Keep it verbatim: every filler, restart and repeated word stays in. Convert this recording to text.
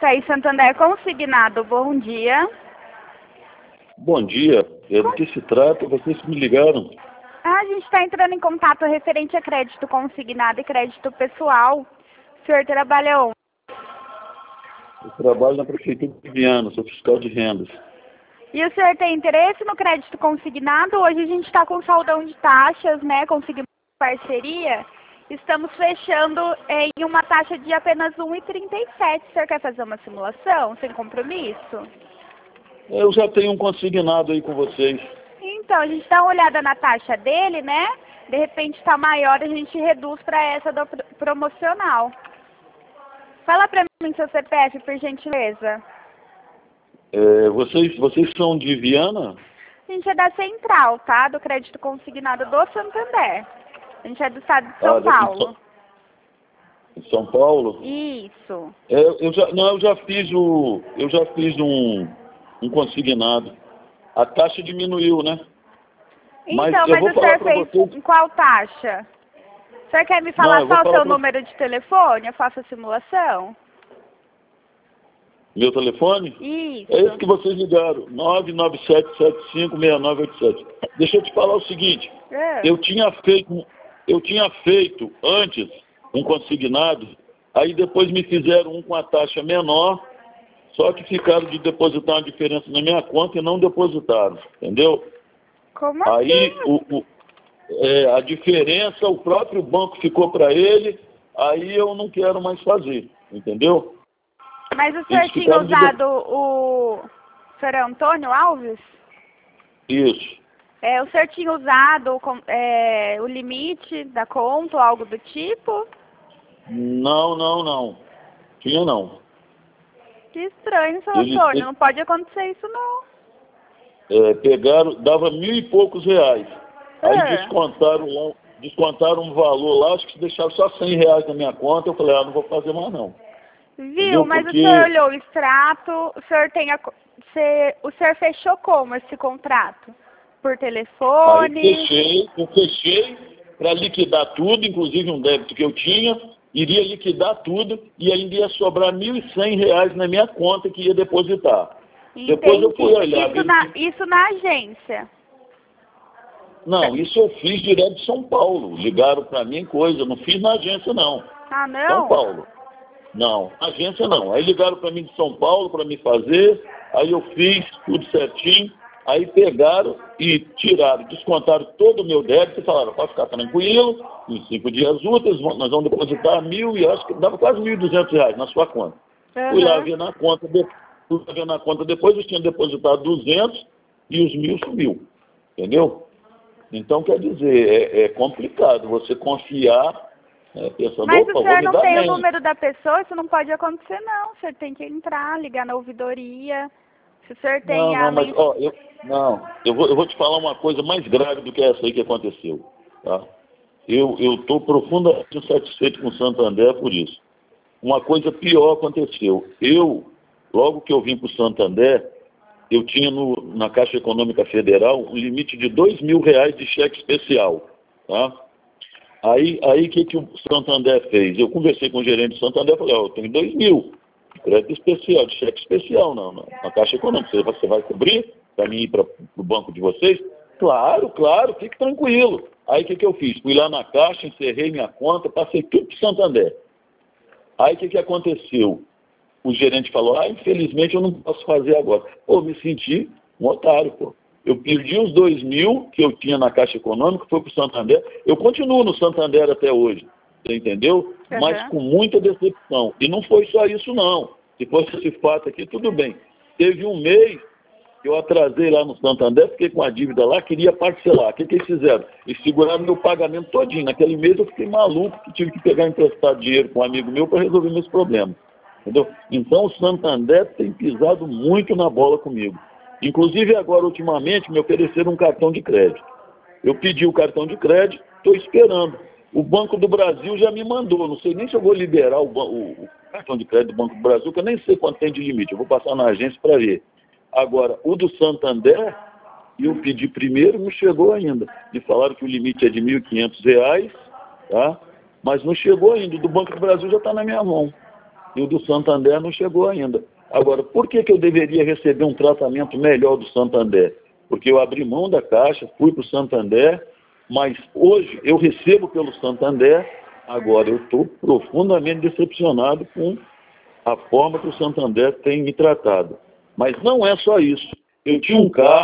Itaí Santander Consignado, bom dia. Bom dia. É do que se trata? Vocês me ligaram. Ah, a gente está entrando em contato referente a crédito consignado e crédito pessoal. O senhor trabalha onde? Eu trabalho na Prefeitura de Viana, sou fiscal de rendas. E o senhor tem interesse no crédito consignado? Hoje a gente está com saldão de taxas, né? Conseguimos parceria. Estamos fechando em uma taxa de apenas um vírgula trinta e sete. O senhor quer fazer uma simulação sem compromisso? Eu já tenho um consignado aí com vocês. Então, a gente dá uma olhada na taxa dele, né? De repente está maior, a gente reduz para essa do promocional. Fala para mim seu C P F, por gentileza. É, vocês, vocês são de Viana? A gente é da Central, tá? Do crédito consignado do Santander. A gente é do estado de São Ah, Paulo. Em São Paulo? Isso. É, eu já, não, eu já fiz o, eu já fiz um, um consignado. A taxa diminuiu, né? Então, mas, mas, eu vou o falar senhor pra fez vocês... em qual taxa? O senhor quer me falar Não, eu vou só o falar seu pra... número de telefone? Eu faço a simulação? Meu telefone? Isso. É esse que vocês ligaram, nove nove sete sete cinco seis nove oito sete. Deixa eu te falar o seguinte, É. eu tinha feito, eu tinha feito antes um consignado, aí depois me fizeram um com a taxa menor, só que ficaram de depositar uma diferença na minha conta e não depositaram, entendeu? Como Aí assim? o, o, é, a diferença o próprio banco ficou para ele, aí eu não quero mais fazer, entendeu? Mas o senhor Eles tinha ficaram de... usado o... O senhor Antônio Alves? Isso. É, o senhor tinha usado é, o limite da conta ou algo do tipo? Não, não, não. Tinha não. Que estranho, seu Eles, Antônio. eles Não pode acontecer isso, não. é, pegaram, dava mil e poucos reais. Aí É. descontaram, lá- descontaram um valor lá, acho que deixaram só cem reais na minha conta. Eu falei, ah, não vou fazer mais não. Viu? Entendeu? Mas Porque... o senhor olhou o extrato, o senhor tem a... co- Cê, o senhor fechou como esse contrato? Por Aí eu telefone? fechei, eu fechei para liquidar tudo, inclusive um débito que eu tinha, iria liquidar tudo e ainda ia sobrar mil e cem reais na minha conta que ia depositar. Entendi. Depois eu fui olhar. Isso na, isso na agência? Não, isso eu fiz direto de São Paulo. Ligaram para mim coisa, eu não fiz na agência não. Ah, não? São Paulo. Não, agência não. Aí ligaram para mim de São Paulo para me fazer, aí eu fiz tudo certinho, aí pegaram e tiraram, descontaram todo o meu débito e falaram, pode ficar tranquilo, em cinco dias úteis nós vamos depositar mil e acho que dava quase mil e duzentos reais na sua conta. Uhum. Fui lá ver na conta, de, fui lá ver na conta depois, eu tinha depositado duzentos e os mil sumiu, entendeu? Então, quer dizer, é, é complicado você confiar, é, pensando, Mas opa, o vou senhor me não dar tem bem. o número da pessoa, isso não pode acontecer, não. O senhor tem que entrar, ligar na ouvidoria. Se o senhor tem Não, a não, mas, mens- ó, eu, não, eu vou, eu vou te falar uma coisa mais grave do que essa aí que aconteceu, tá? Eu estou profundamente insatisfeito com o Santander por isso. Uma coisa pior aconteceu. Eu, logo que eu vim para o Santander, eu tinha no, na Caixa Econômica Federal um limite de dois mil reais de cheque especial, tá? Aí, aí que, que o Santander fez? Eu conversei com o gerente do Santander e falei, ó, eu tenho dois mil, crédito especial, de cheque especial, não, não, na Caixa Econômica, você, você vai cobrir para mim ir para o banco de vocês? Claro, claro, fique tranquilo. Aí o que, que eu fiz? Fui lá na Caixa, encerrei minha conta, passei tudo para o Santander. Aí o que, que aconteceu? O gerente falou, ah, infelizmente eu não posso fazer agora. Pô, me senti um otário, pô. Eu perdi os dois mil que eu tinha na Caixa Econômica, foi para o Santander. Eu continuo no Santander até hoje, você entendeu? Uhum. Mas com muita decepção. E não foi só isso, não. Se fosse esse fato aqui, tudo bem. Teve um mês que eu atrasei lá no Santander, fiquei com a dívida lá, queria parcelar. O que, que eles fizeram? Eles seguraram meu pagamento todinho. Naquele mês eu fiquei maluco, que tive que pegar emprestado dinheiro com um amigo meu para resolver meus problemas. Entendeu? Então o Santander tem pisado muito na bola comigo. Inclusive agora, ultimamente, me ofereceram um cartão de crédito. Eu pedi o cartão de crédito, estou esperando. O Banco do Brasil já me mandou, não sei nem se eu vou liberar o, o, o cartão de crédito do Banco do Brasil, que eu nem sei quanto tem de limite, eu vou passar na agência para ver. Agora, o do Santander, eu pedi primeiro, não chegou ainda. Me falaram que o limite é de mil e quinhentos reais, tá? Mas não chegou ainda, o do Banco do Brasil já está na minha mão. e o do Santander não chegou ainda. Agora, por que, que eu deveria receber um tratamento melhor do Santander? Porque eu abri mão da Caixa, fui para o Santander, mas hoje eu recebo pelo Santander, agora eu estou profundamente decepcionado com a forma que o Santander tem me tratado. Mas não é só isso. Eu tinha um carro